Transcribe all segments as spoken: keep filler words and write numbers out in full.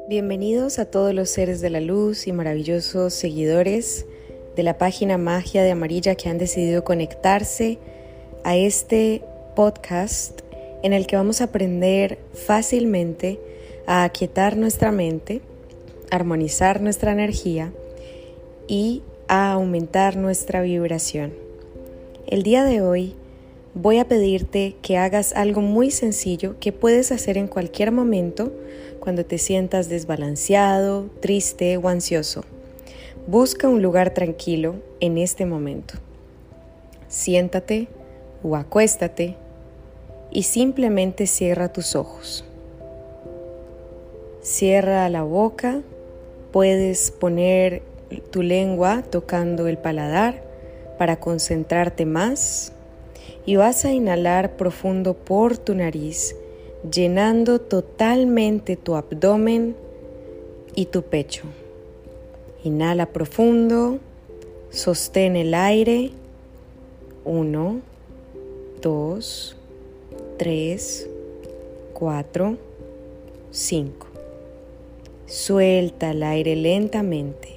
Bienvenidos a todos los seres de la luz y maravillosos seguidores de la página Magia de Amarilla que han decidido conectarse a este podcast en el que vamos a aprender fácilmente a aquietar nuestra mente, armonizar nuestra energía y a aumentar nuestra vibración. El día de hoy voy a pedirte que hagas algo muy sencillo que puedes hacer en cualquier momento cuando te sientas desbalanceado, triste o ansioso. Busca un lugar tranquilo en este momento. Siéntate o acuéstate y simplemente cierra tus ojos. Cierra la boca, puedes poner tu lengua tocando el paladar para concentrarte más y vas a inhalar profundo por tu nariz, llenando totalmente tu abdomen y tu pecho. Inhala profundo, sostén el aire. Uno, dos, tres, cuatro, cinco. Suelta el aire lentamente.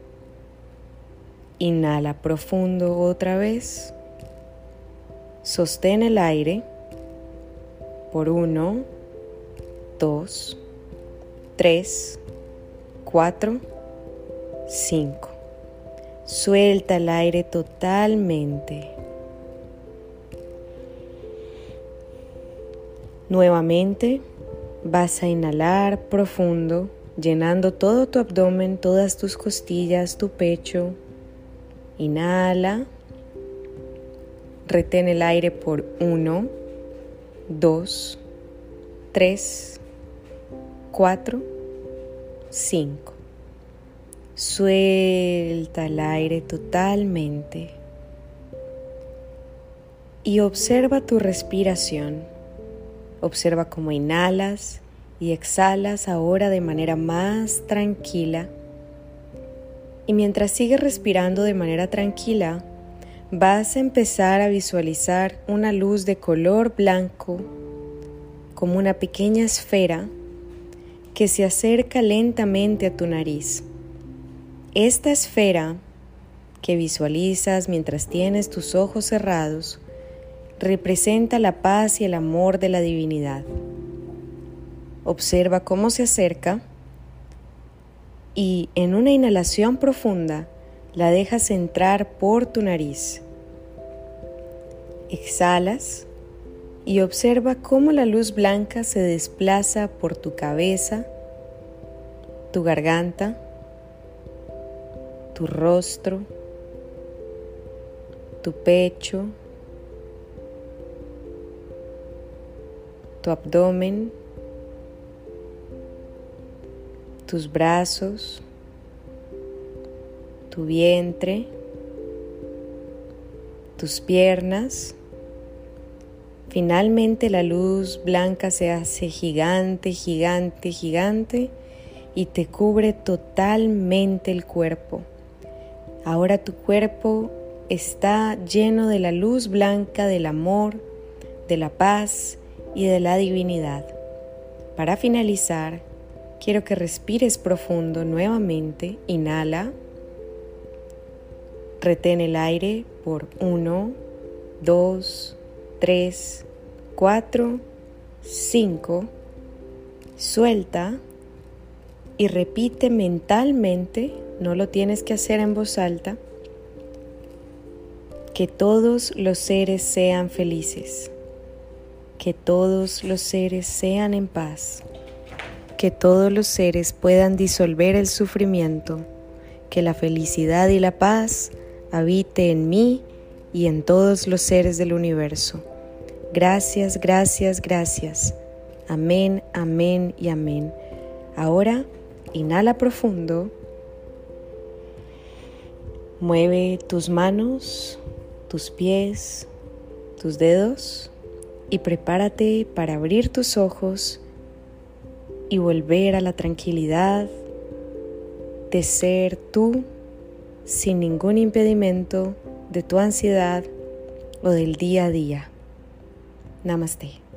Inhala profundo otra vez. Sostén el aire por uno, dos, tres, cuatro, cinco. Suelta el aire totalmente. Nuevamente vas a inhalar profundo, llenando todo tu abdomen, todas tus costillas, tu pecho. Inhala. Retén el aire por uno, dos, tres, cuatro, cinco. Suelta el aire totalmente y observa tu respiración. Observa cómo inhalas y exhalas ahora de manera más tranquila. Y mientras sigues respirando de manera tranquila, vas a empezar a visualizar una luz de color blanco, como una pequeña esfera que se acerca lentamente a tu nariz. Esta esfera que visualizas mientras tienes tus ojos cerrados representa la paz y el amor de la divinidad. Observa cómo se acerca y en una inhalación profunda la dejas entrar por tu nariz. Exhalas y observa cómo la luz blanca se desplaza por tu cabeza, tu garganta, tu rostro, tu pecho, tu abdomen, tus brazos, tu vientre, tus piernas. Finalmente la luz blanca se hace gigante, gigante, gigante y te cubre totalmente el cuerpo. Ahora tu cuerpo está lleno de la luz blanca del amor, de la paz y de la divinidad. Para finalizar, quiero que respires profundo nuevamente. Inhala. Retén el aire por uno, dos, tres, cuatro, cinco. Suelta y repite mentalmente, no lo tienes que hacer en voz alta, que todos los seres sean felices, que todos los seres sean en paz, que todos los seres puedan disolver el sufrimiento, que la felicidad y la paz habite en mí y en todos los seres del universo. Gracias, gracias, gracias. Amén, amén y amén. Ahora, inhala profundo. Mueve tus manos, tus pies, tus dedos y prepárate para abrir tus ojos y volver a la tranquilidad de ser tú sin ningún impedimento de tu ansiedad o del día a día. Namaste.